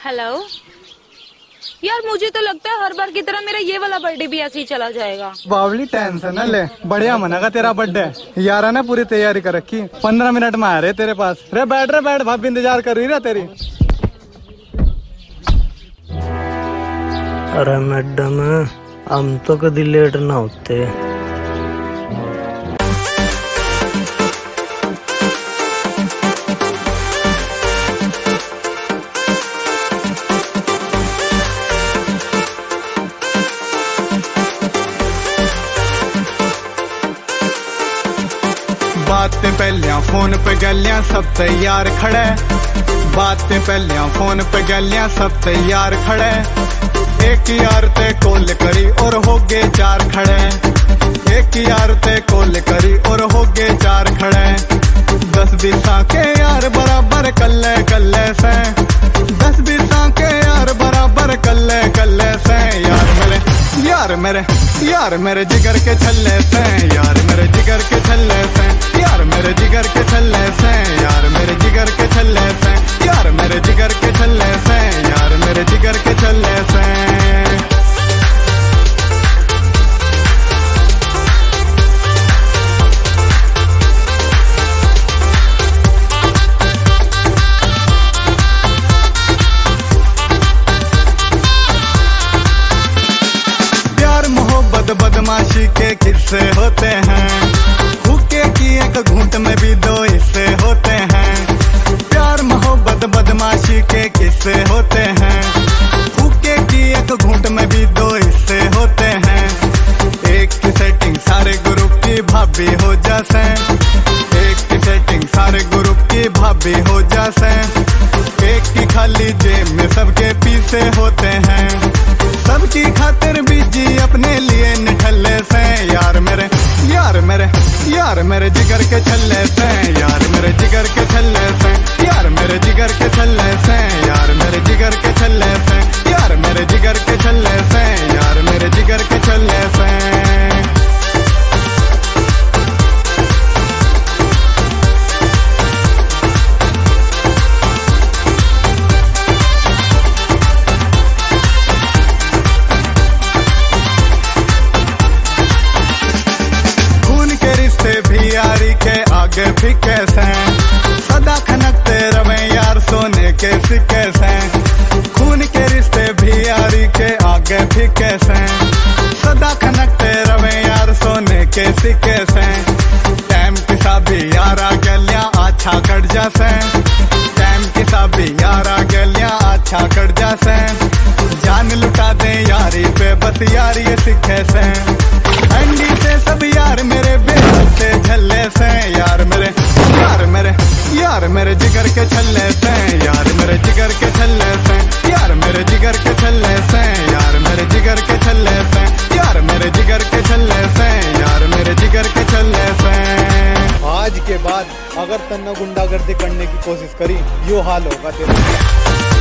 Hello यार, मुझे तो लगता है हर बार की तरह मेरा ये वाला बर्थडे भी ऐसे ही चला जाएगा। बावली टेंशन न ले, बढ़िया मनागा तेरा बर्थडे। यार ने पूरी तैयारी कर रखी, 15 मिनट में आ रहे तेरे पास। रे बैठ भाभी इंतजार कर रही है तेरी। अरे मैडम, हम तो कभी लेट ना होते। बातें पहलियां फोन पे गलियां सब तैयार खड़े। बातें पहलियां फोन पे गलियां सब तैयार खड़े। एक यार ते कॉल करी और हो गए 4 खड़े। एक यार ते कॉल करी और हो गए 4 खड़े। 10-20 के यार बराबर कल्ले कल्ले से। 10-20 के यार बराबर कल्ले कल्ले से। यार मेरे जिगर के छल्ले से। यार मेरे जिगर के छल्ले से। यार मेरे जिगर के छल्ले से। यार मेरे जिगर के छल्ले से। यार मेरे जिगर के छल्ले से। यार मेरे जिगर के छल्ले से। बदमाशी के किस्से होते हैं। हुक्के की एक घूंट में भी 2 हिस्से होते हैं। प्यार मोहब्बत बदमाशी के किस्से होते हैं। हुक्के की एक घूंट में भी 2 हिस्से होते हैं। एक की सेटिंग सारे ग्रुप की भाभी हो जासे। एक की सेटिंग सारे ग्रुप की भाभी हो जासे। एक की खाली जेब में सबके पीछे होते हैं। सबकी खातिर बीजी अपने लिए निठल्ले से। यार मेरे जिगर के छल्ले से। यार मेरे जिगर के छल्ले से। यार मेरे जिगर के छल्ले से। यार मेरे जिगर के छल्ले से। यार मेरे जिगर के छल्ले से। यार मेरे जिगर के छल्ले से। भी यारी के आगे फिके से। सदा खनकते रवे यार सोने के सिक्के से। खून के रिश्ते भी यारी के आगे फिके से। सदा खनकते रवे यार सोने के सिक्के से। टाइम किसा भी यारा गलिया अच्छा कट जासे। टाइम किसा भी यारा गलिया अच्छा कट जासे। जान लुटा दे यारी पे बस यार ये सिक्के से। अंडी से सब यार मेरे बेहते झल्ले से। यार मेरे जिगर के छल्ले से। यार मेरे जिगर के छल्ले से। यार मेरे जिगर के छल्ले से। यार मेरे जिगर के छल्ले से। यार मेरे जिगर के छल्ले से। यार मेरे जिगर के छल्ले से। आज के बाद अगर तन्ना गुंडागर्दी करने की कोशिश करी, यो हाल होगा तेरा।